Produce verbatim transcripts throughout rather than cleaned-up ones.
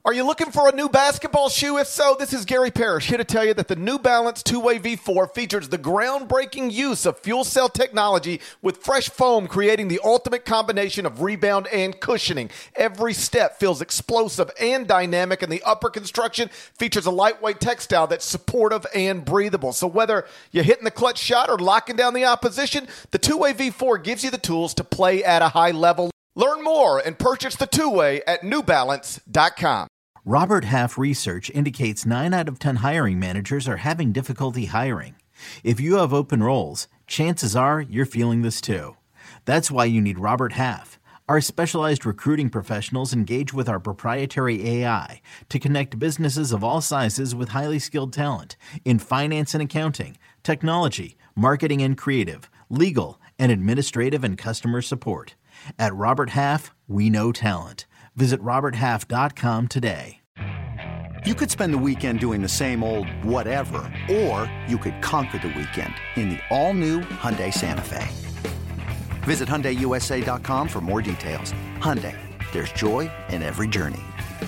Are you looking for a new basketball shoe? If so, this is Gary Parrish here to tell you that the New Balance two-way V four features the groundbreaking use of fuel cell technology with fresh foam, creating the ultimate combination of rebound and cushioning. Every step feels explosive and dynamic, and the upper construction features a lightweight textile that's supportive and breathable. So whether you're hitting the clutch shot or locking down the opposition, the two-way V four gives you the tools to play at a high level. Learn more and purchase the two-way at new balance dot com. Robert Half research indicates nine out of ten hiring managers are having difficulty hiring. If you have open roles, chances are you're feeling this too. That's why you need Robert Half. Our specialized recruiting professionals engage with our proprietary A I to connect businesses of all sizes with highly skilled talent in finance and accounting, technology, marketing and creative, legal, and administrative and customer support. At Robert Half, we know talent. Visit robert half dot com today. You could spend the weekend doing the same old whatever, or you could conquer the weekend in the all-new Hyundai Santa Fe. Visit Hyundai U S A dot com for more details. Hyundai, there's joy in every journey.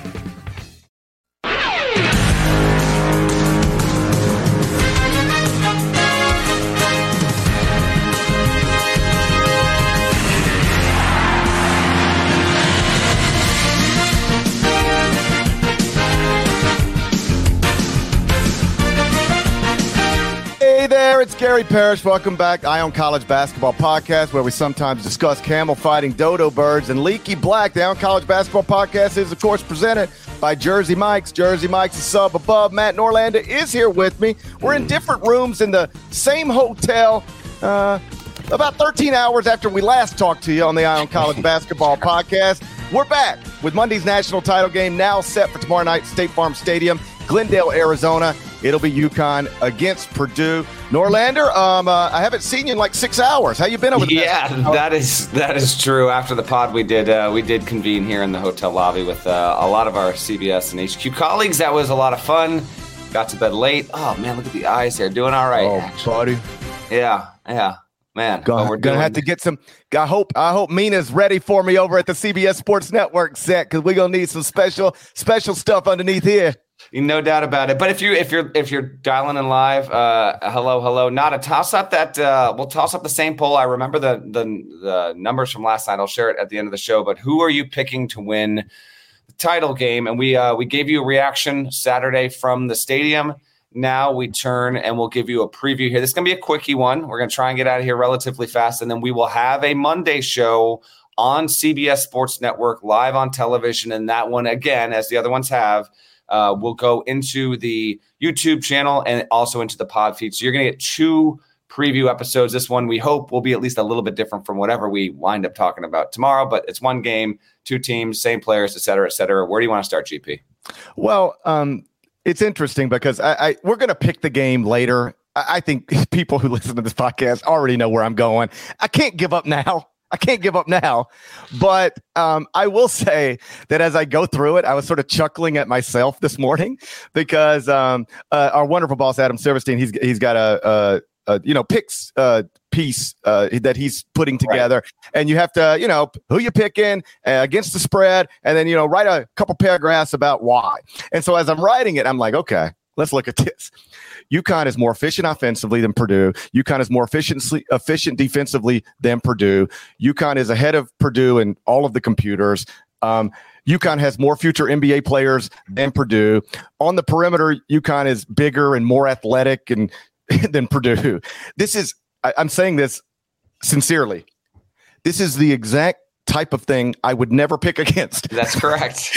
Hey there, it's Gary Parrish. Welcome back. Ion College Basketball Podcast, where we sometimes discuss camel fighting dodo birds and leaky black. The Ion College Basketball Podcast is, of course, presented by Jersey Mike's. Jersey Mike's is sub above. Matt Norlander is here with me. We're in different rooms in the same hotel uh, about thirteen hours after we last talked to you on the Ion College Basketball Podcast. We're back with Monday's national title game now set for tomorrow night, State Farm Stadium, Glendale, Arizona. It'll be UConn against Purdue. Norlander, um, uh, I haven't seen you in like six hours. How you been over the Yeah, that is that is true. After the pod, we did uh, we did convene here in the hotel lobby with uh, a lot of our C B S and H Q colleagues. That was a lot of fun. Got to bed late. Oh man, look at the eyes here. Doing all right. Oh, actually. buddy. Yeah, yeah, man. Gonna, we're gonna doing... have to get some. I hope I hope Mina's ready for me over at the C B S Sports Network set, because we're gonna need some special special stuff underneath here. No doubt about it. But if you if you're if you're dialing in live, uh, hello, hello. Not a toss up that uh, we'll toss up the same poll. I remember the, the the numbers from last night. I'll share it at the end of the show. But who are you picking to win the title game? And we uh, we gave you a reaction Saturday from the stadium. Now we turn and we'll give you a preview here. This is gonna be a quickie one. We're gonna try and get out of here relatively fast, and then we will have a Monday show on C B S Sports Network live on television. And that one, again, as the other ones have. Uh, we'll go into the YouTube channel and also into the pod feed. So you're going to get two preview episodes. This one, we hope, will be at least a little bit different from whatever we wind up talking about tomorrow. But it's one game, two teams, same players, et cetera, et cetera. Where do you want to start, G P? Well, um, it's interesting because I, I we're going to pick the game later. I, I think people who listen to this podcast already know where I'm going. I can't give up now. I can't give up now, but um, I will say that as I go through it, I was sort of chuckling at myself this morning because um, uh, our wonderful boss, Adam Silverstein, he's he's got a, a, a you know picks uh, piece uh, that he's putting together, right. And you have to you know who you picking uh, against the spread, and then you know write a couple paragraphs about why. And so as I'm writing it, I'm like, okay, let's look at this. UConn is more efficient offensively than Purdue. UConn is more efficiently efficient defensively than Purdue. UConn is ahead of Purdue in all of the computers. Um, UConn has more future N B A players than Purdue. On the perimeter, UConn is bigger and more athletic and than Purdue. This is, I, I'm saying this sincerely. This is the exact type of thing I would never pick against. That's correct.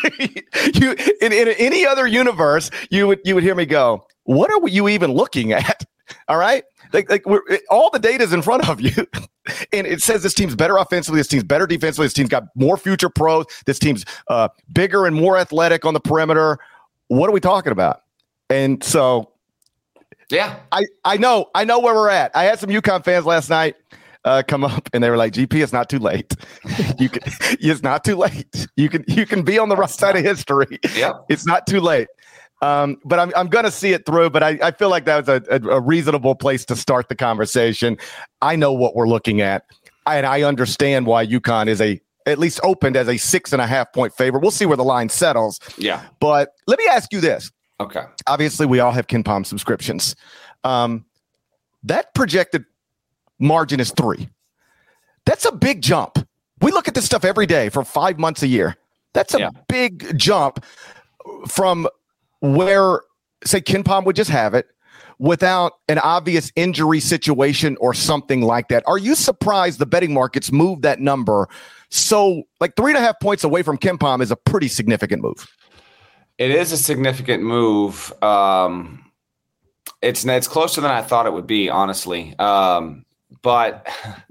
you in, in any other universe, you would you would hear me go, what are you even looking at? All right. Like, like we're, all the data is in front of you. And it says this team's better offensively. This team's better defensively. This team's got more future pros. This team's uh, bigger and more athletic on the perimeter. What are we talking about? And so, yeah, I, I know, I know where we're at. I had some UConn fans last night uh, come up and they were like, G P, it's not too late. you can, it's not too late. You can, you can be on the right side of history. Yep. It's not too late. Um, but I'm I'm going to see it through. But I, I feel like that was a, a, a reasonable place to start the conversation. I know what we're looking at, and I understand why UConn is a at least opened as a six and a half point favorite. We'll see where the line settles. Yeah. But let me ask you this. Okay. Obviously, we all have KenPom subscriptions. Um, that projected margin is three. That's a big jump. We look at this stuff every day for five months a year. That's a yeah. big jump from where, say, KenPom would just have it without an obvious injury situation or something like that. Are you surprised the betting markets moved that number? So, like three and a half points away from KenPom is a pretty significant move. It is a significant move. Um, it's it's closer than I thought it would be, honestly. Um, but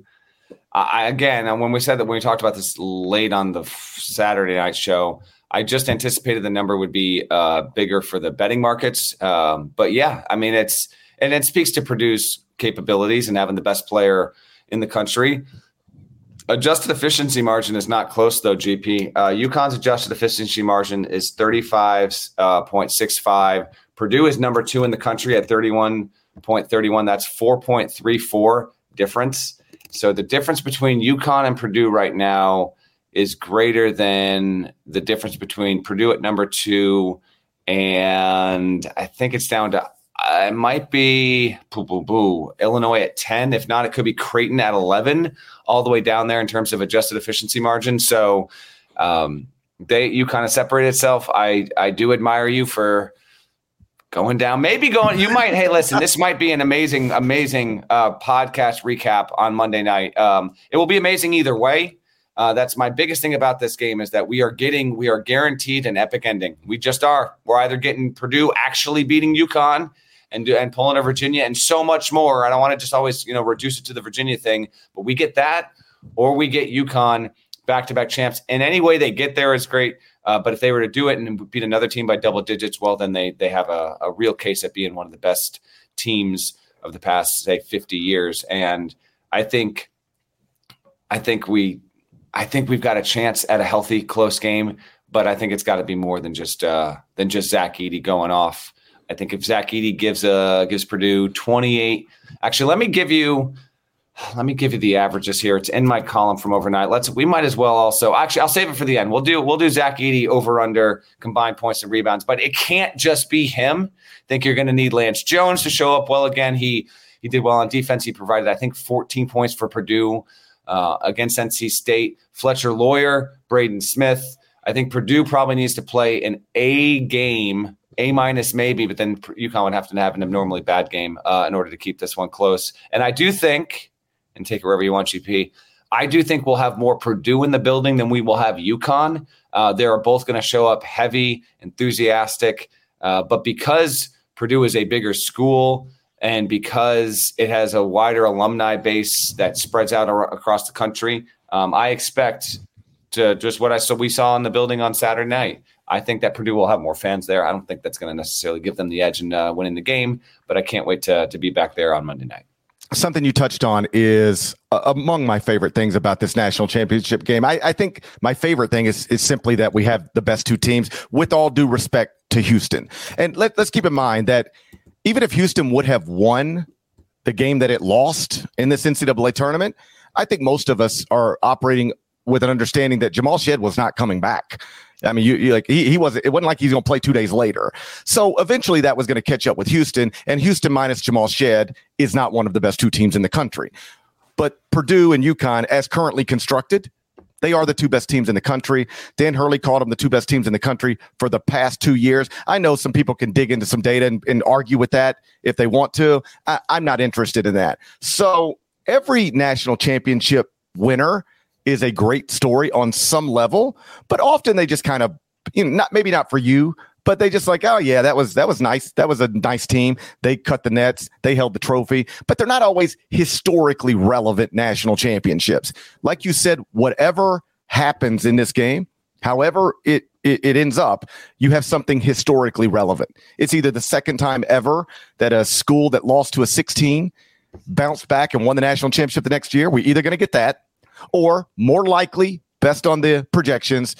I, again, when we said that when we talked about this late on the Saturday night show, I just anticipated the number would be uh, bigger for the betting markets. Um, but yeah, I mean, it's and it speaks to Purdue's capabilities and having the best player in the country. Adjusted efficiency margin is not close, though, G P. Uh, UConn's adjusted efficiency margin is thirty-five point six five. Purdue is number two in the country at thirty-one point three one. That's four point three four difference. So the difference between UConn and Purdue right now is greater than the difference between Purdue at number two, and I think it's down to uh, it might be boo, boo, boo, Illinois at ten. If not, it could be Creighton at eleven, all the way down there in terms of adjusted efficiency margin. So um, they you kind of separate itself. I I do admire you for going down, maybe going. You might. Hey, listen, this might be an amazing, amazing uh, podcast recap on Monday night. Um, it will be amazing either way. Uh, that's my biggest thing about this game is that we are getting, we are guaranteed an epic ending. We just are. We're either getting Purdue actually beating UConn and and pulling a Virginia and so much more. I don't want to just always, you know, reduce it to the Virginia thing, but we get that, or we get UConn back-to-back champs. And any way they get there is great. Uh, but if they were to do it and beat another team by double digits, well, then they they have a, a real case at being one of the best teams of the past, say, fifty years. And I think, I think we. I think we've got a chance at a healthy, close game, but I think it's got to be more than just uh, than just Zach Edey going off. I think if Zach Edey gives uh, gives Purdue twenty-eight, actually, let me give you let me give you the averages here. It's in my column from overnight. Let's we might as well also actually I'll save it for the end. We'll do we'll do Zach Edey over under combined points and rebounds, but it can't just be him. I think you're going to need Lance Jones to show up well again. He he did well on defense. He provided I think fourteen points for Purdue. Uh, against N C State, Fletcher Lawyer, Braden Smith. I think Purdue probably needs to play an A game, A minus maybe, but then UConn would have to have an abnormally bad game uh, in order to keep this one close. And I do think, and take it wherever you want, G P, I do think we'll have more Purdue in the building than we will have UConn. Uh, they are both going to show up heavy, enthusiastic, uh, but because Purdue is a bigger school, and because it has a wider alumni base that spreads out ar- across the country, um, I expect to just what I saw we saw in the building on Saturday night. I think that Purdue will have more fans there. I don't think that's going to necessarily give them the edge in uh, winning the game, but I can't wait to to be back there on Monday night. Something you touched on is uh, among my favorite things about this national championship game. I, I think my favorite thing is is simply that we have the best two teams, with all due respect to Houston. And let, let's keep in mind that even if Houston would have won the game that it lost in this N C double A tournament, I think most of us are operating with an understanding that Jamal Shead was not coming back. I mean, you, you like he, he wasn't. It wasn't like he's going to play two days later. So eventually, that was going to catch up with Houston, and Houston minus Jamal Shead is not one of the best two teams in the country. But Purdue and UConn, as currently constructed, they are the two best teams in the country. Dan Hurley called them the two best teams in the country for the past two years. I know some people can dig into some data and, and argue with that if they want to. I, I'm not interested in that. So every national championship winner is a great story on some level, but often they just kind of, you know, not maybe not for you, but they just like, oh yeah, that was that was nice. That was a nice team. They cut the nets. They held the trophy, but they're not always historically relevant national championships. Like you said, whatever happens in this game, however it, it it ends up, you have something historically relevant. It's either the second time ever that a school that lost to a sixteen bounced back and won the national championship the next year. We're either going to get that, or more likely, best on the projections,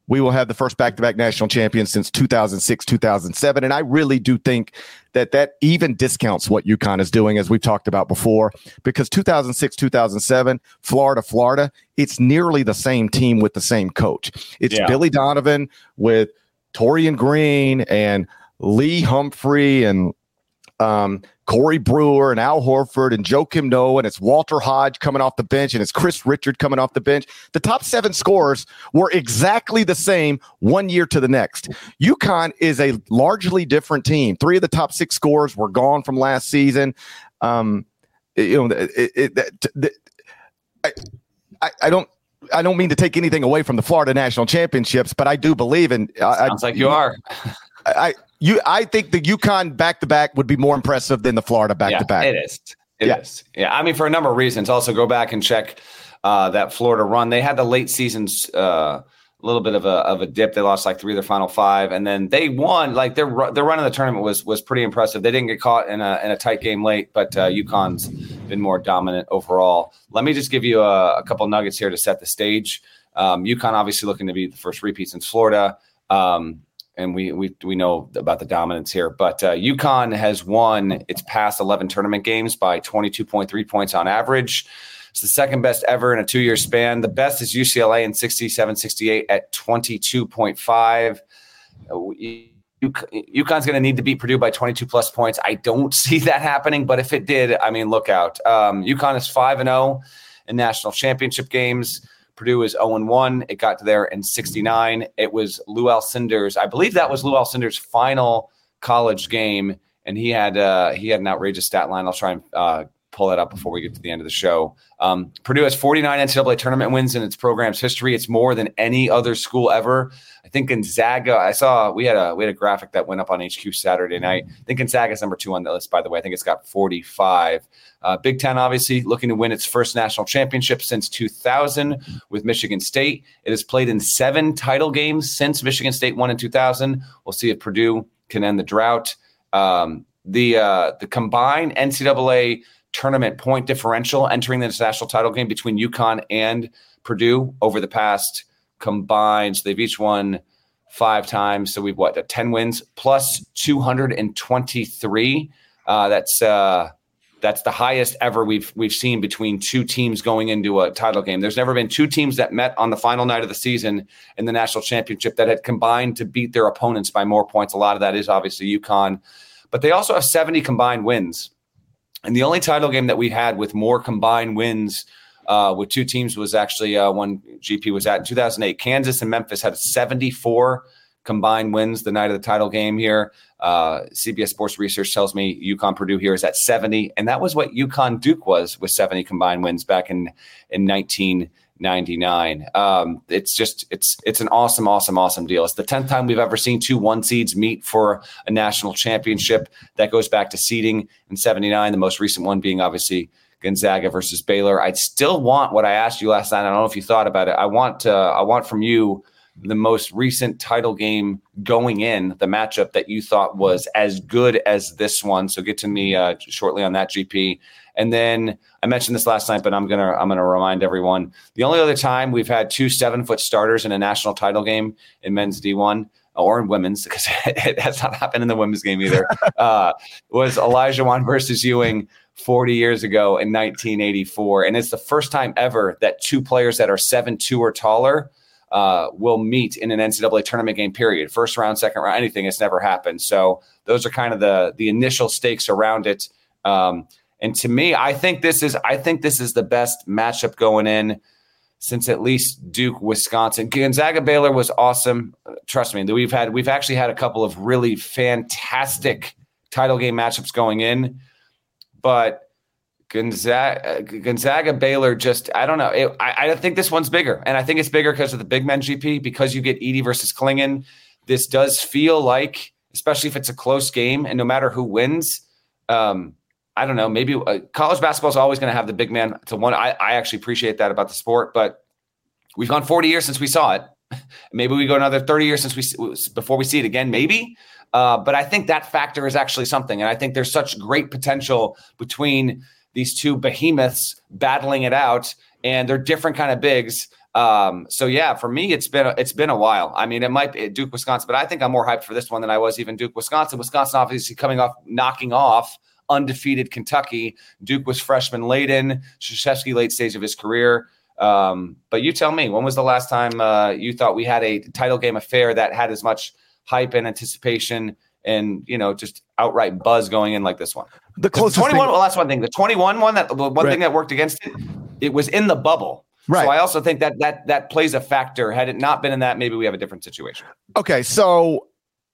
we will have the first back-to-back national champion since two thousand six, two thousand seven. And I really do think that that even discounts what UConn is doing, as we've talked about before, because two thousand six, two thousand seven, Florida, Florida, it's nearly the same team with the same coach. It's yeah. Billy Donovan with Torian Green and Lee Humphrey and um, Corey Brewer and Al Horford and Joakim Noah, and it's Walter Hodge coming off the bench, and it's Chris Richard coming off the bench. The top seven scorers were exactly the same one year to the next. UConn is a largely different team. Three of the top six scorers were gone from last season. Um, you know, it, it, it, it, I, I, I don't. I don't mean to take anything away from the Florida national championships, but I do believe in. Sounds I, like you are. I you I think the UConn back to back would be more impressive than the Florida back to back. It is. It yeah. is. Yeah. I mean, for a number of reasons. Also, go back and check uh, that Florida run. They had the late seasons. Uh, A little bit of a of a dip. They lost like three of their final five, and then they won. Like their their run in the tournament was was pretty impressive. They didn't get caught in a in a tight game late, but uh, UConn's been more dominant overall. Let me just give you a, a couple nuggets here to set the stage. Um, UConn obviously looking to be the first repeat since Florida, um, and we we we know about the dominance here. But uh, UConn has won its past eleven tournament games by twenty-two point three points on average. It's the second best ever in a two-year span. The best is U C L A in sixty-seven sixty-eight at twenty-two point five. UConn's going to need to beat Purdue by twenty-two plus points. I don't see that happening, but if it did, I mean, look out. Um, UConn is five and oh in national championship games. Purdue is oh and one. It got to there in sixty-nine. It was Lou Alcindor's. I believe that was Lou Alcindor's final college game, and he had uh, he had an outrageous stat line. I'll try and uh, pull that up before we get to the end of the show. Um, Purdue has forty-nine N C double A tournament wins in its program's history. It's more than any other school ever. I think Gonzaga, I saw, we had a we had a graphic that went up on H Q Saturday night. I think Gonzaga's number two on the list, by the way. I think it's got forty-five. Uh, Big Ten, obviously, looking to win its first national championship since two thousand with Michigan State. It has played in seven title games since Michigan State won in two thousand. We'll see if Purdue can end the drought. Um, the uh, the combined N C double A tournament point differential entering the national title game between UConn and Purdue over the past combined. So they've each won five times. So we've what, ten wins plus two hundred twenty-three. Uh, that's uh, that's the highest ever we've we've seen between two teams going into a title game. There's never been two teams that met on the final night of the season in the national championship that had combined to beat their opponents by more points. A lot of that is obviously UConn, but they also have seventy combined wins. And the only title game that we had with more combined wins uh, with two teams was actually uh, when G P was at in two thousand eight. Kansas and Memphis had seventy-four combined wins the night of the title game here. Uh, C B S Sports Research tells me UConn Purdue here is at seventy. And that was what UConn Duke was with seventy combined wins back in, in nineteen ninety-nine. Um, it's just, it's, it's an awesome, awesome, awesome deal. It's the tenth time we've ever seen two one seeds meet for a national championship. That goes back to seeding in seventy-nine. The most recent one being obviously Gonzaga versus Baylor. I still want what I asked you last night. I don't know if you thought about it. I want, uh, I want from you the most recent title game going in, the matchup that you thought was as good as this one. So get to me uh, shortly on that, G P. And then I mentioned this last night, but I'm gonna I'm gonna remind everyone: the only other time we've had two seven foot starters in a national title game in men's D one or in women's, because it has not happened in the women's game either, uh, was Elijah Wan versus Ewing forty years ago in nineteen eighty-four, and it's the first time ever that two players that are seven two or taller uh, will meet in an N C double A tournament game. Period. First round, second round, anything. It's never happened. So those are kind of the the initial stakes around it. Um, And to me, I think this is I think this is the best matchup going in since at least Duke, Wisconsin. Gonzaga Baylor was awesome. Trust me, we've had we've actually had a couple of really fantastic title game matchups going in, but Gonzaga Gonzaga Baylor just I don't know. It, I, I think this one's bigger, and I think it's bigger because of the big men, G P, because you get Edey versus Klingon. This does feel like, especially if it's a close game, and no matter who wins. Um, I don't know, maybe uh, college basketball is always going to have the big man to one. I, I actually appreciate that about the sport, but we've gone forty years since we saw it. Maybe we go another thirty years since we before we see it again, maybe. Uh, but I think that factor is actually something. And I think there's such great potential between these two behemoths battling it out, and they're different kind of bigs. Um, so yeah, for me, it's been, a, it's been a while. I mean, it might be Duke, Wisconsin, but I think I'm more hyped for this one than I was even Duke, Wisconsin. Wisconsin obviously coming off, knocking off undefeated Kentucky. Duke was freshman late in, Krzyzewski late stage of his career. Um, but you tell me, when was the last time uh, you thought we had a title game affair that had as much hype and anticipation and, you know, just outright buzz going in like this one? The closest twenty-one, thing- well, that's one thing. The twenty-one one, that one right. thing that worked against it, it was in the bubble. Right. So I also think that that that plays a factor. Had it not been in that, maybe we have a different situation. Okay, so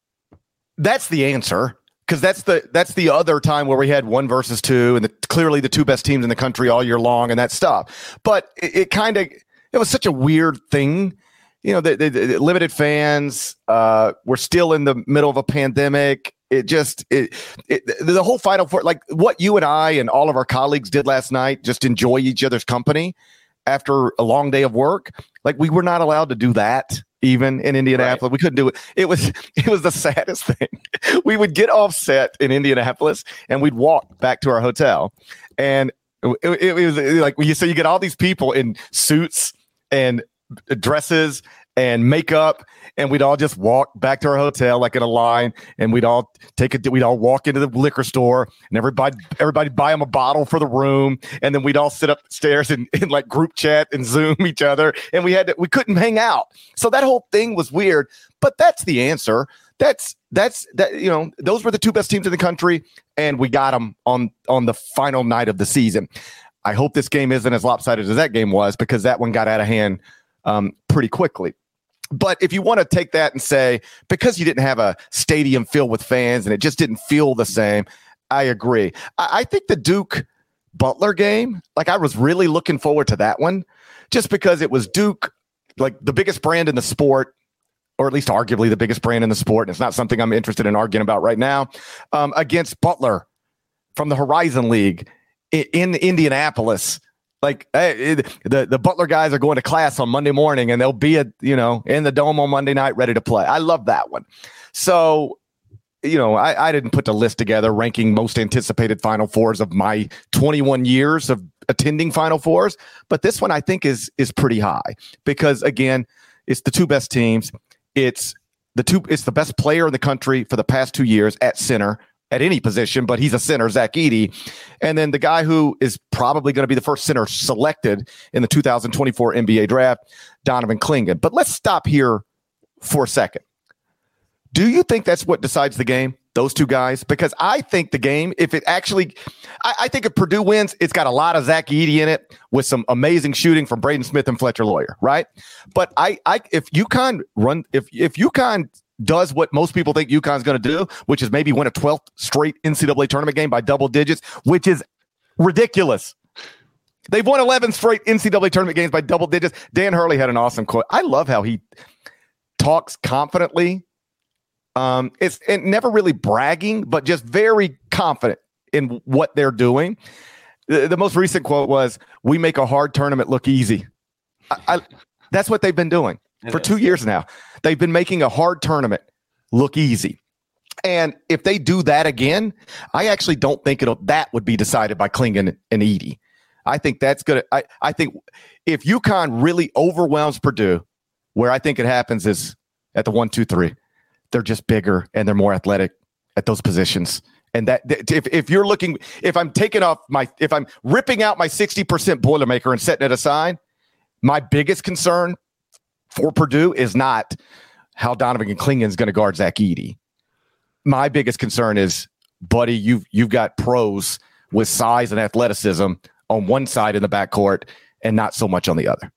that's the answer, because that's the that's the other time where we had one versus two, and the, clearly the two best teams in the country all year long, and that stuff. But it, it kind of it was such a weird thing, you know. The, the, the limited fans. Uh, we're still in the middle of a pandemic. It just it, it the whole Final Four, like what you and I and all of our colleagues did last night, just enjoy each other's company after a long day of work. Like, we were not allowed to do that even in Indianapolis. Right. We couldn't do it. It was it was the saddest thing. We would get off set in Indianapolis and we'd walk back to our hotel, and it, it, it was like, you so you get all these people in suits and dresses and makeup, and we'd all just walk back to our hotel like in a line, and we'd all take a we'd all walk into the liquor store, and everybody everybody buy them a bottle for the room, and then we'd all sit upstairs and, and like group chat and Zoom each other, and we had to, we couldn't hang out. So that whole thing was weird, but that's the answer. That's that's that you know those were the two best teams in the country, and we got them on on the final night of the season. I hope this game isn't as lopsided as that game was, because that one got out of hand um, pretty quickly. But if you want to take that and say, because you didn't have a stadium filled with fans and it just didn't feel the same, I agree. I, I think the Duke Butler game, like, I was really looking forward to that one, just because it was Duke, like the biggest brand in the sport, or at least arguably the biggest brand in the sport. And it's not something I'm interested in arguing about right now, um, against Butler from the Horizon League in, in Indianapolis. Like, hey, the, the Butler guys are going to class on Monday morning, and they'll be at, you know, in the dome on Monday night ready to play. I love that one. So, you know, I, I didn't put the list together ranking most anticipated Final Fours of my twenty-one years of attending Final Fours, but this one I think is is pretty high, because again, it's the two best teams. It's the two. It's the best player in the country for the past two years at center, at any position, but he's a center, Zach Edey. And then the guy who is probably going to be the first center selected in the two thousand twenty-four N B A draft, Donovan Clingan. But let's stop here for a second. Do you think that's what decides the game, those two guys? Because I think the game, if it actually, I, I think if Purdue wins, it's got a lot of Zach Edey in it with some amazing shooting from Braden Smith and Fletcher Loyer, right? But I, I if UConn run, if if UConn does what most people think UConn's going to do, which is maybe win a twelfth straight N C double A tournament game by double digits, which is ridiculous. They've won eleven straight N C double A tournament games by double digits. Dan Hurley had an awesome quote. I love how he talks confidently. Um, it's and never really bragging, but just very confident in what they're doing. The, the most recent quote was, "We make a hard tournament look easy." I, I, that's what they've been doing it for is. two years now. They've been making a hard tournament look easy. And if they do that again, I actually don't think it'll that would be decided by Clingan and Edey. I think that's going to I, I think if UConn really overwhelms Purdue, where I think it happens is at the one, two, three. They're just bigger and they're more athletic at those positions. And that if, if you're looking, if I'm taking off my, if I'm ripping out my sixty percent Boilermaker and setting it aside, my biggest concern for Purdue is not how Donovan Clingan is going to guard Zach Edey. My biggest concern is, buddy, you've, you've got pros with size and athleticism on one side in the backcourt and not so much on the other.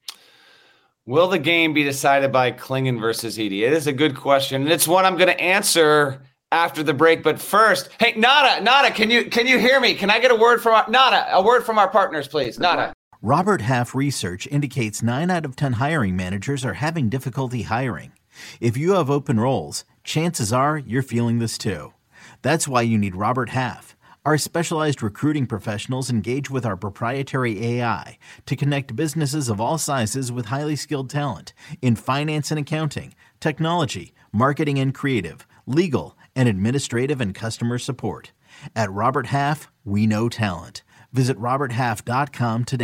Will the game be decided by Clingan versus Edey? It is a good question, and it's one I'm going to answer after the break. But first, hey, Nada, Nada, can you can you hear me? Can I get a word from our, Nada? A word from our partners, please, Nada. Robert Half research indicates nine out of ten hiring managers are having difficulty hiring. If you have open roles, chances are you're feeling this too. That's why you need Robert Half. Our specialized recruiting professionals engage with our proprietary A I to connect businesses of all sizes with highly skilled talent in finance and accounting, technology, marketing and creative, legal, and administrative and customer support. At Robert Half, we know talent. Visit robert half dot com today.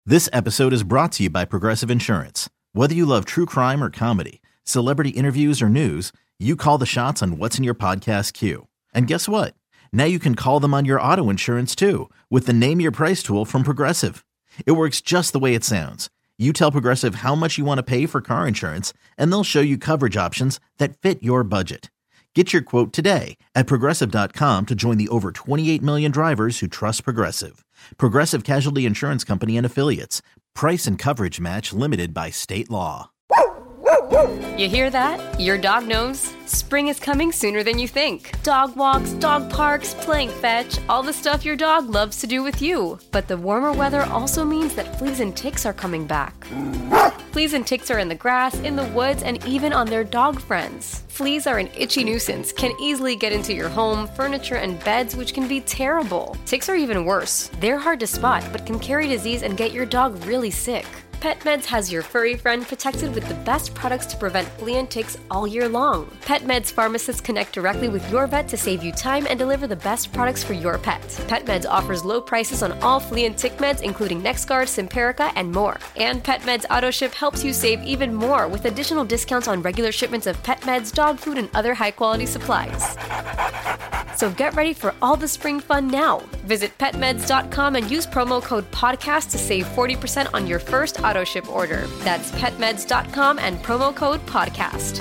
This episode is brought to you by Progressive Insurance. Whether you love true crime or comedy, celebrity interviews or news, you call the shots on what's in your podcast queue. And guess what? Now you can call them on your auto insurance too with the Name Your Price tool from Progressive. It works just the way it sounds. You tell Progressive how much you want to pay for car insurance, and they'll show you coverage options that fit your budget. Get your quote today at Progressive dot com to join the over twenty-eight million drivers who trust Progressive. Progressive Casualty Insurance Company and Affiliates. Price and coverage match limited by state law. You hear that? Your dog knows spring is coming sooner than you think. Dog walks, dog parks, playing fetch, all the stuff your dog loves to do with you. But the warmer weather also means that fleas and ticks are coming back. Fleas and ticks are in the grass, in the woods, and even on their dog friends. Fleas are an itchy nuisance, can easily get into your home, furniture, and beds, which can be terrible. Ticks are even worse. They're hard to spot, but can carry disease and get your dog really sick. PetMeds has your furry friend protected with the best products to prevent flea and ticks all year long. PetMeds pharmacists connect directly with your vet to save you time and deliver the best products for your pet. PetMeds offers low prices on all flea and tick meds, including NexGard, Simparica, and more. And PetMeds AutoShip helps you save even more with additional discounts on regular shipments of pet meds, dog food, and other high-quality supplies. So get ready for all the spring fun now. Visit pet meds dot com and use promo code podcast to save forty percent on your first auto ship order. That's pet meds dot com and promo code podcast.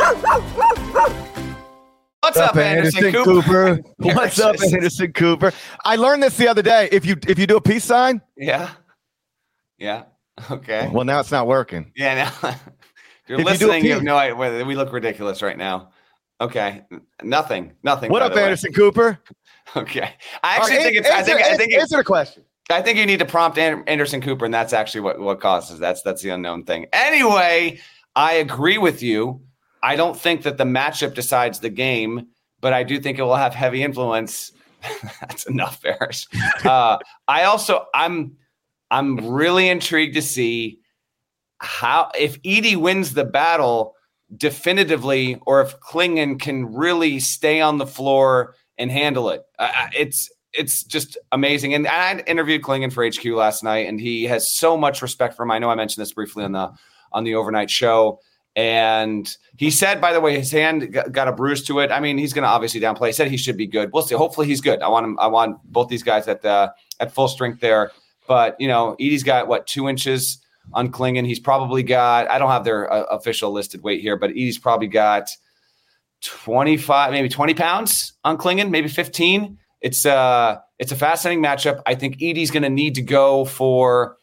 What's up, Anderson, Anderson Cooper? Cooper? What's up, Anderson Cooper? I learned this the other day. If you if you do a peace sign, yeah, yeah, okay. Well, now it's not working. Yeah, now if you're if listening, you, you have no idea. We look ridiculous right now. Okay, nothing, nothing. What up, Anderson Cooper? Okay, I actually right, think it's. Answer, I think. I think. Answer the question. I think you need to prompt Anderson Cooper, and that's actually what what causes that's that's the unknown thing. Anyway, I agree with you. I don't think that the matchup decides the game, but I do think it will have heavy influence. That's enough, Ferris. Uh, I also I'm I'm really intrigued to see how if Edey wins the battle definitively, or if Clingan can really stay on the floor and handle it. Uh, it's it's just amazing. And I interviewed Clingan for H Q last night, and he has so much respect for him. I know I mentioned this briefly on the on the overnight show. And he said, by the way, his hand got a bruise to it. I mean, he's going to obviously downplay. He said he should be good. We'll see. Hopefully he's good. I want him. I want both these guys at uh, at full strength there. But, you know, Edey's got, what, two inches on Clingan. He's probably got, I don't have their uh, official listed weight here, but Edey's probably got twenty-five, maybe twenty pounds on Clingan, maybe fifteen. It's, uh, it's a fascinating matchup. I think Edey's going to need to go for,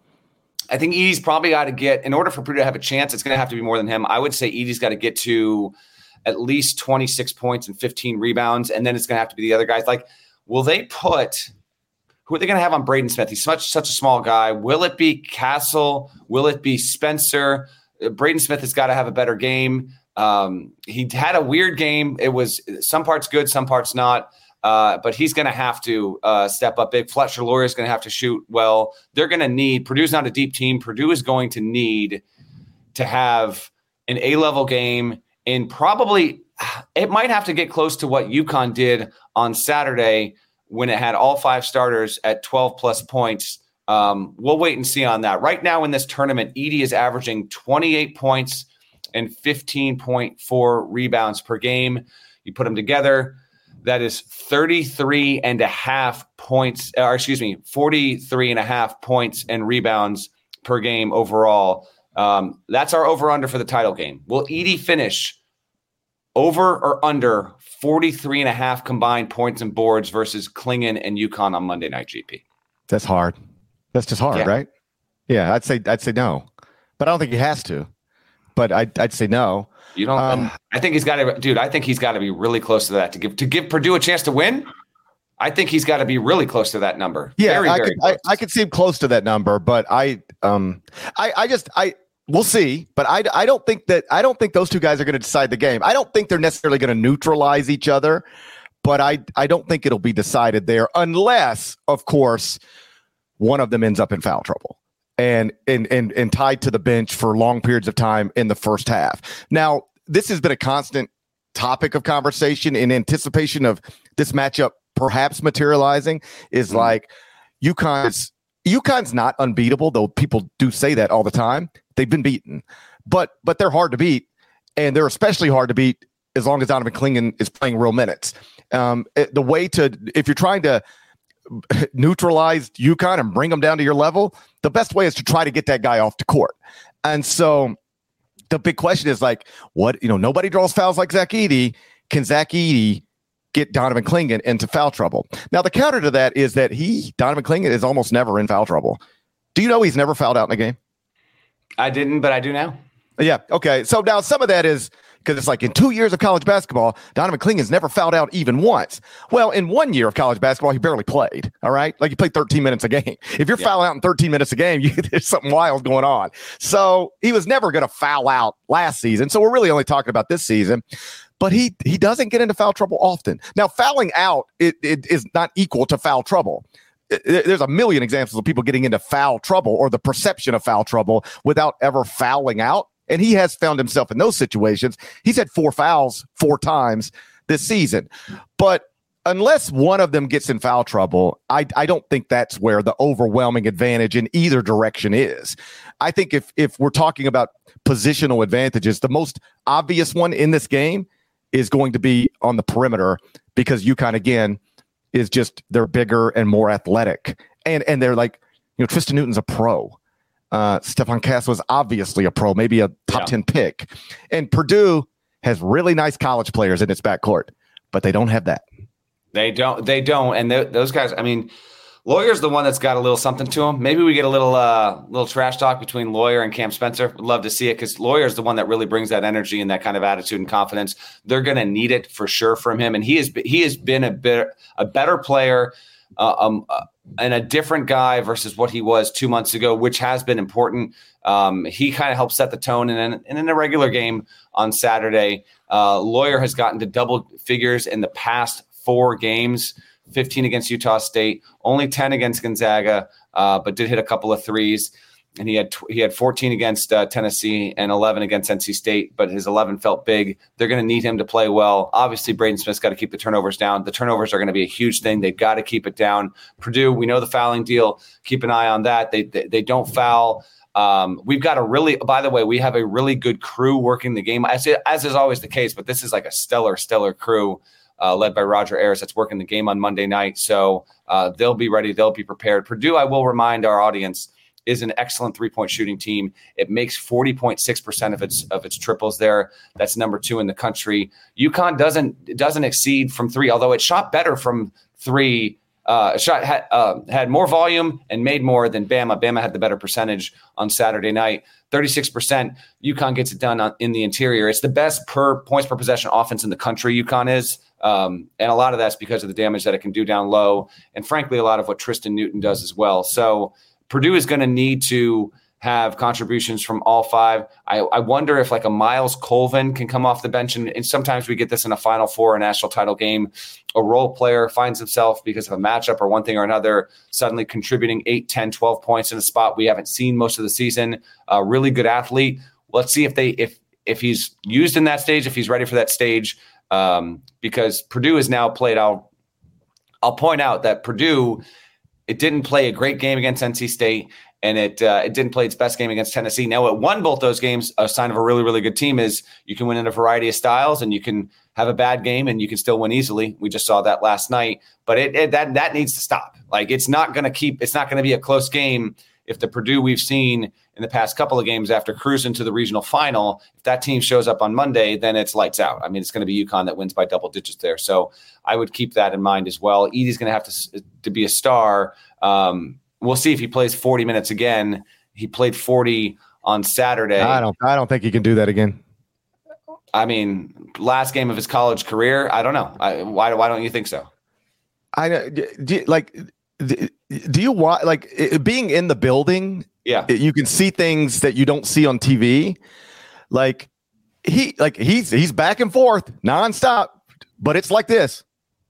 I think Edey's probably got to get, in order for Purdue to have a chance, it's going to have to be more than him. I would say Edey's got to get to at least twenty-six points and fifteen rebounds, and then it's going to have to be the other guys. Like, will they put – who are they going to have on Braden Smith? He's such such a small guy. Will it be Castle? Will it be Spencer? Uh, Braden Smith has got to have a better game. Um, he had a weird game. It was some parts good, some parts not. Uh, but he's going to have to uh, step up big. Fletcher Loyer is going to have to shoot well. They're going to need – Purdue's not a deep team. Purdue is going to need to have an A-level game, and probably it might have to get close to what UConn did on Saturday when it had all five starters at twelve plus points. Um, we'll wait and see on that. Right now in this tournament, Edey is averaging twenty-eight points and fifteen point four rebounds per game. You put them together, that is thirty-three and a half points, or excuse me, forty-three and a half points and rebounds per game overall. Um, that's our over-under for the title game. Will Edey finish over or under forty-three and a half combined points and boards versus Clingan and UConn on Monday night, G P? That's hard. That's just hard, yeah. right? Yeah, I'd say I'd say no. But I don't think he has to. But I'd, I'd say no. You don't um, I think he's got to dude, I think he's got to be really close to that to give to give Purdue a chance to win. I think he's got to be really close to that number. Yeah, very, I, very could, I, I could see him close to that number, but I um I, I just I we'll see, but I, I don't think that I don't think those two guys are going to decide the game. I don't think they're necessarily going to neutralize each other, but I I don't think it'll be decided there unless, of course, one of them ends up in foul trouble and and and and tied to the bench for long periods of time in the first half. Now, this has been a constant topic of conversation in anticipation of this matchup perhaps materializing is mm-hmm. like UConn's UConn's not unbeatable, though people do say that all the time. They've been beaten, but but they're hard to beat, and they're especially hard to beat as long as Donovan Clingan is playing real minutes. Um, it, the way to, if you're trying to neutralize UConn and bring them down to your level, the best way is to try to get that guy off the court. And so the big question is like, what, you know, nobody draws fouls like Zach Edey. Can Zach Edey get Donovan Clingan into foul trouble? Now, the counter to that is that he, Donovan Clingan, is almost never in foul trouble. Do you know he's never fouled out in a game? I didn't, but I do now. Yeah. Okay. So now some of that is because it's like in two years of college basketball, Donovan Clingan's never fouled out even once. Well, in one year of college basketball, he barely played. All right. Like he played thirteen minutes a game. If you're yeah. fouling out in thirteen minutes a game, you, there's something wild going on. So he was never going to foul out last season. So we're really only talking about this season. But he he doesn't get into foul trouble often. Now, fouling out it, it is not equal to foul trouble. There's a million examples of people getting into foul trouble or the perception of foul trouble without ever fouling out. And he has found himself in those situations. He's had four fouls four times this season. But unless one of them gets in foul trouble, I, I don't think that's where the overwhelming advantage in either direction is. I think if if we're talking about positional advantages, the most obvious one in this game is going to be on the perimeter because UConn, again, is just they're bigger and more athletic. And and they're like, you know, Tristan Newton's a pro. Uh, Stephon Cass was obviously a pro, maybe a top yeah. ten pick. And Purdue has really nice college players in its backcourt, but they don't have that. They don't. They don't. And those guys, I mean, Lawyer's the one that's got a little something to him. Maybe we get a little uh, little trash talk between Lawyer and Cam Spencer. Would love to see it because Lawyer's the one that really brings that energy and that kind of attitude and confidence. They're going to need it for sure from him. And he has he has been a bit a better player uh, um, uh, and a different guy versus what he was two months ago, which has been important. Um, he kind of helped set the tone. And in, and in a regular game on Saturday, uh, Lawyer has gotten to double figures in the past four games. fifteen against Utah State, only ten against Gonzaga, uh, but did hit a couple of threes. And he had tw- he had fourteen against uh, Tennessee and eleven against N C State, but his eleven felt big. They're going to need him to play well. Obviously, Braden Smith's got to keep the turnovers down. The turnovers are going to be a huge thing. They've got to keep it down. Purdue, we know the fouling deal. Keep an eye on that. They they, they don't foul. Um, we've got a really, by the way, we have a really good crew working the game, as, as is always the case, but this is like a stellar, stellar crew. Uh, led by Roger Ayers, that's working the game on Monday night. So uh, they'll be ready. They'll be prepared. Purdue, I will remind our audience, is an excellent three-point shooting team. It makes forty point six percent of its of its triples there. That's number two in the country. UConn doesn't doesn't exceed from three, although it shot better from three. Uh, shot had uh, had more volume and made more than Bama. Bama had the better percentage on Saturday night. thirty-six percent. UConn gets it done on, in the interior. It's the best per points per possession offense in the country. UConn is. Um, and a lot of that's because of the damage that it can do down low. And frankly, a lot of what Tristan Newton does as well. So Purdue is going to need to have contributions from all five. I, I wonder if like a Miles Colvin can come off the bench. And, and sometimes we get this in a Final Four, a national title game. A role player finds himself because of a matchup or one thing or another, suddenly contributing eight, ten, twelve points in a spot we haven't seen most of the season. A really good athlete. Let's see if they, if, if he's used in that stage, if he's ready for that stage. Um, because Purdue is now played out. I'll point out that Purdue, it didn't play a great game against N C State, and it uh, it didn't play its best game against Tennessee. Now it won both those games. A sign of a really, really good team is you can win in a variety of styles, and you can have a bad game and you can still win easily. We just saw that last night, but it, it that that needs to stop. Like it's not going to keep. It's not going to be a close game if the Purdue we've seen in the past couple of games after cruising to the regional final, if that team shows up on Monday, then it's lights out. I mean, it's going to be UConn that wins by double digits there. So I would keep that in mind as well. Edey's going to have to, to be a star. Um, we'll see if he plays forty minutes again. He played forty on Saturday. I don't, I don't think he can do that again. I mean, last game of his college career. I don't know. I, why, why don't you think so? I do, like, do you want like it, being in the building? Yeah, you can see things that you don't see on T V. Like he, like he's he's back and forth nonstop, but it's like this.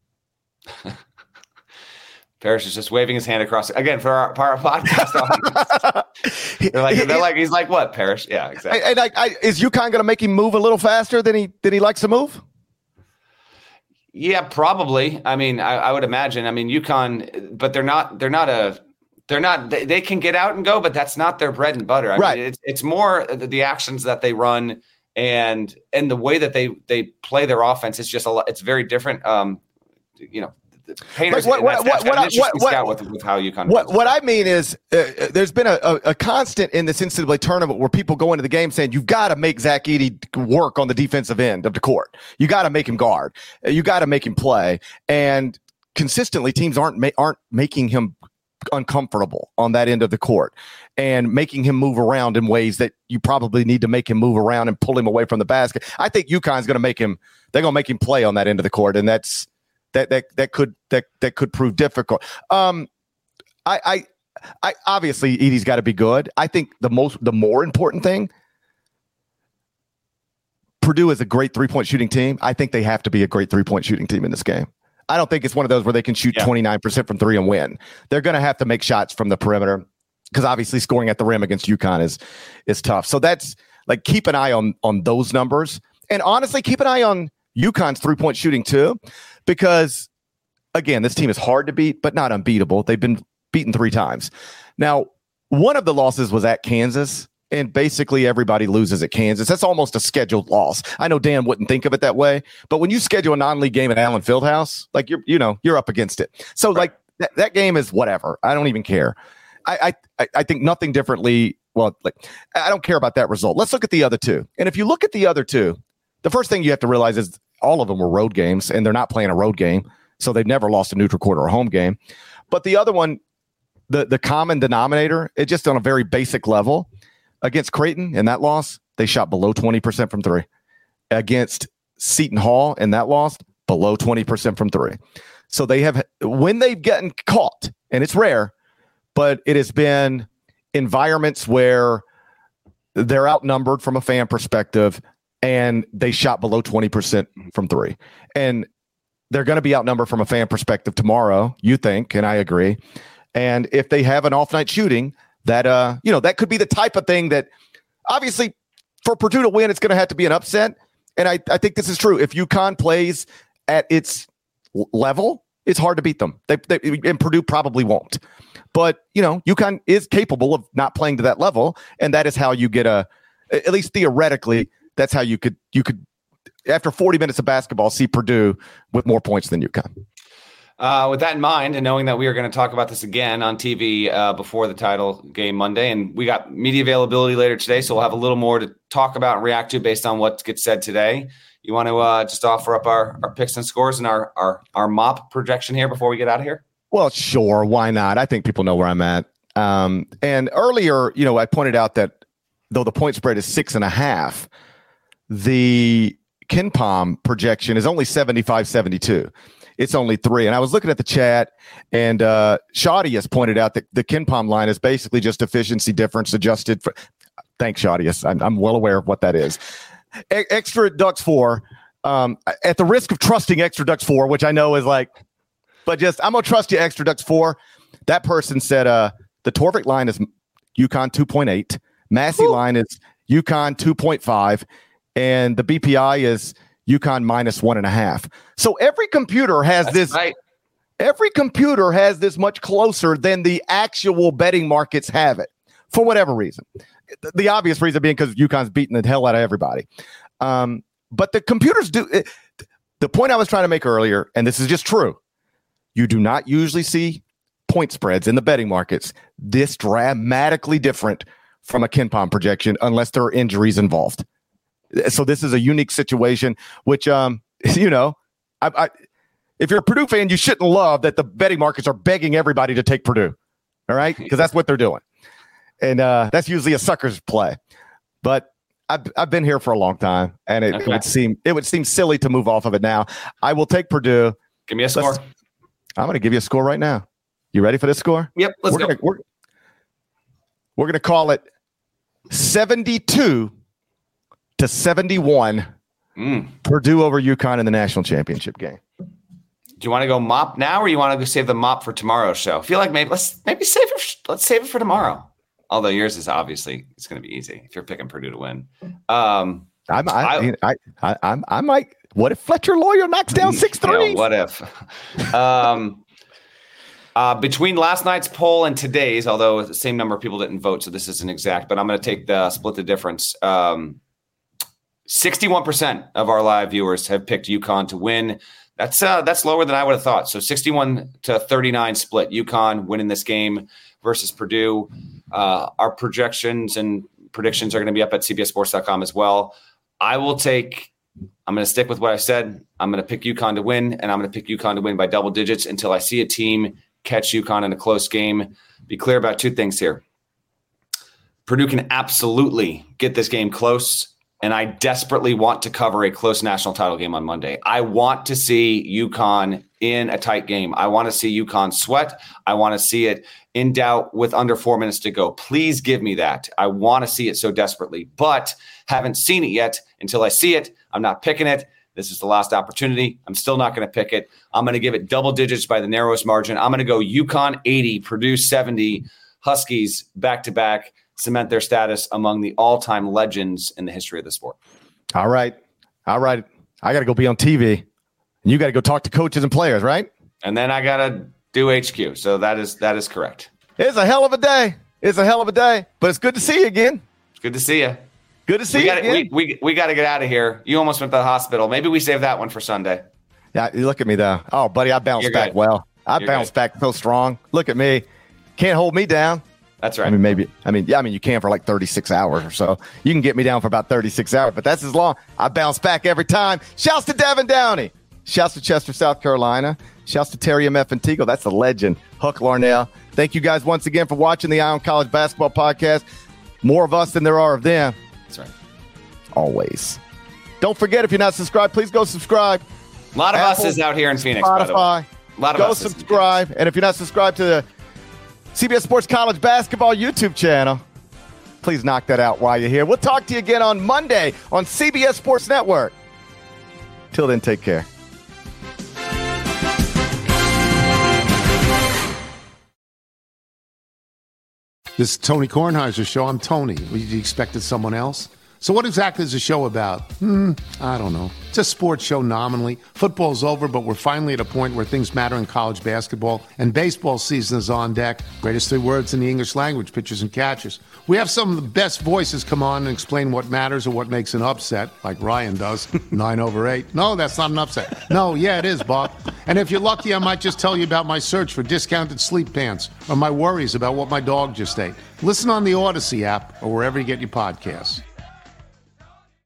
Parrish is just waving his hand across again for our, for our podcast audience. they're like, they're like, he's like, what, Parrish? Yeah, exactly. And I, I, is UConn going to make him move a little faster than he than he likes to move? Yeah, probably. I mean, I, I would imagine. I mean, UConn, but they're not. They're not a they're not. They, they can get out and go, but that's not their bread and butter. I right. mean, it's it's more the, the actions that they run and and the way that they they play their offense is just a lot. It's very different. Um, you know. Painters, like what, what, what, what, what, with, with how UConn what, what I mean is uh, there's been a, a, a constant in this N C double A tournament where people go into the game saying you've got to make Zach Edey work on the defensive end of the court. You got to make him guard. You got to make him play. And consistently, teams aren't ma- aren't making him uncomfortable on that end of the court and making him move around in ways that you probably need to make him move around and pull him away from the basket. I think UConn's going to make him. They're going to make him play on that end of the court, and that's. That that that could that that could prove difficult. Um, I I, I obviously Edey's got to be good. I think the most the more important thing. Purdue is a great three point shooting team. I think they have to be a great three point shooting team in this game. I don't think it's one of those where they can shoot twenty-nine percent from three and win. They're going to have to make shots from the perimeter because obviously scoring at the rim against UConn is is tough. So that's like keep an eye on on those numbers, and honestly keep an eye on UConn's three point shooting too. Because, again, this team is hard to beat, but not unbeatable. They've been beaten three times. Now, one of the losses was at Kansas, and basically everybody loses at Kansas. That's almost a scheduled loss. I know Dan wouldn't think of it that way, but when you schedule a non-league game at Allen Fieldhouse, like you're, you know, you're up against it. So, right. like that, that game is whatever. I don't even care. I, I, I think nothing differently. Well, like I don't care about that result. Let's look at the other two. And if you look at the other two, the first thing you have to realize is all of them were road games, and they're not playing a road game, so they've never lost a neutral court or a home game. But the other one, the the common denominator, it just on a very basic level, against Creighton in that loss, they shot below twenty percent from three. Against Seton Hall in that loss, below twenty percent from three. So they have, when they've gotten caught, and it's rare, but it has been environments where they're outnumbered from a fan perspective, and they shot below twenty percent from three. And they're going to be outnumbered from a fan perspective tomorrow, you think, and I agree. And if they have an off-night shooting, that, uh, you know, that could be the type of thing that, obviously, for Purdue to win, it's going to have to be an upset. And I, I think this is true. If UConn plays at its level, it's hard to beat them. They, they, and Purdue probably won't. But, you know, UConn is capable of not playing to that level, and that is how you get a, at least theoretically, that's how you could, you could, after forty minutes of basketball, see Purdue with more points than UConn. Uh, with that in mind, and knowing that we are going to talk about this again on T V uh, before the title game Monday, and we got media availability later today, so we'll have a little more to talk about and react to based on what gets said today. You want to uh, just offer up our, our picks and scores and our, our, our mop projection here before we get out of here? Well, sure. Why not? I think people know where I'm at. Um, and earlier, you know, I pointed out that though the point spread is six and a half, the KenPom projection is only seventy-five seventy-two. It's only three. And I was looking at the chat, and uh, Shadi has pointed out that the KenPom line is basically just efficiency difference adjusted for. Thanks, Shadi. I'm, I'm well aware of what that is. E- extra Ducks four. Um, at the risk of trusting Extra Ducks four, which I know is like, but just I'm gonna trust you, Extra Ducks four. That person said uh, the Torvik line is UConn two point eight, Massey Ooh. line is UConn two point five, and the B P I is UConn minus one and a half. So every computer has That's this. Right. Every computer has this much closer than the actual betting markets have it, for whatever reason. The, the obvious reason being because UConn's beating the hell out of everybody. Um, but the computers do. It, the point I was trying to make earlier, and this is just true, you do not usually see point spreads in the betting markets this dramatically different from a KenPom projection unless there are injuries involved. So this is a unique situation, which, um, you know, I, I, if you're a Purdue fan, you shouldn't love that the betting markets are begging everybody to take Purdue. All right. Because that's what they're doing. And uh, that's usually a sucker's play. But I've, I've been here for a long time, and it, okay. it would seem it would seem silly to move off of it now. I will take Purdue. Give me a score. Let's, I'm going to give you a score right now. You ready for this score? Yep. Let's we're go. Gonna, we're we're going to call it seventy-two to seventy-one. Mm. Purdue over UConn in the national championship game. Do you want to go mop now, or you want to go save the mop for tomorrow's show? I feel like maybe let's maybe save it. Let's save it for tomorrow. Although yours is obviously it's going to be easy if you're picking Purdue to win. Um, I'm, I, I, I, I, I might. What if Fletcher Lawyer knocks down six threes? Yeah, what if? um, Uh, between last night's poll and today's, although the same number of people didn't vote, so this isn't exact, but I'm going to take the split the difference. Um, sixty-one percent of our live viewers have picked UConn to win. That's uh, that's lower than I would have thought. So sixty-one to thirty-nine split. UConn winning this game versus Purdue. Uh, our projections and predictions are going to be up at C B S Sports dot com as well. I will take. I'm going to stick with what I said. I'm going to pick UConn to win, and I'm going to pick UConn to win by double digits until I see a team catch UConn in a close game. Be clear about two things here. Purdue can absolutely get this game close, and I desperately want to cover a close national title game on Monday. I want to see UConn in a tight game. I want to see UConn sweat. I want to see it in doubt with under four minutes to go. Please give me that. I want to see it so desperately, but haven't seen it yet. Until I see it, I'm not picking it. This is the last opportunity. I'm still not going to pick it. I'm going to give it double digits by the narrowest margin. I'm going to go UConn eighty, Purdue seventy, Huskies back-to-back, cement their status among the all-time legends in the history of the sport. All right. All right. I got to go be on T V, and you got to go talk to coaches and players, right? And then I got to do H Q. So that is that is correct. It's a hell of a day. It's a hell of a day, but it's good to see you again. It's good to see you. Good to see we you gotta, again. We, we, we got to get out of here. You almost went to the hospital. Maybe we save that one for Sunday. Yeah, you look at me, though. Oh, buddy, I bounced You're back good. well. I You're bounced good. back so strong. Look at me. Can't hold me down. That's right. I mean, maybe. I mean, yeah, I mean, you can for like thirty-six hours or so. You can get me down for about thirty-six hours, but that's as long. I bounce back every time. Shouts to Devin Downey. Shouts to Chester, South Carolina. Shouts to Terry M F and Teagle. That's a legend. Huck Larnell. Thank you guys once again for watching the Ion College Basketball Podcast. More of us than there are of them. That's right. Always. Don't forget, if you're not subscribed, please go subscribe. A lot of Apple, us is out here in Phoenix, by the way. Spotify. A lot of Go us is- subscribe. And if you're not subscribed to the C B S Sports College Basketball YouTube channel, please knock that out while you're here. We'll talk to you again on Monday on C B S Sports Network. Till then, take care. This is Tony Kornheiser's show. I'm Tony. You expected someone else? So what exactly is the show about? Hmm, I don't know. It's a sports show nominally. Football's over, but we're finally at a point where things matter in college basketball, and baseball season is on deck. Greatest three words in the English language, pitchers and catchers. We have some of the best voices come on and explain what matters or what makes an upset, like Ryan does, nine over eight. No, that's not an upset. No, yeah, it is, Bob. And if you're lucky, I might just tell you about my search for discounted sleep pants or my worries about what my dog just ate. Listen on the Odyssey app or wherever you get your podcasts.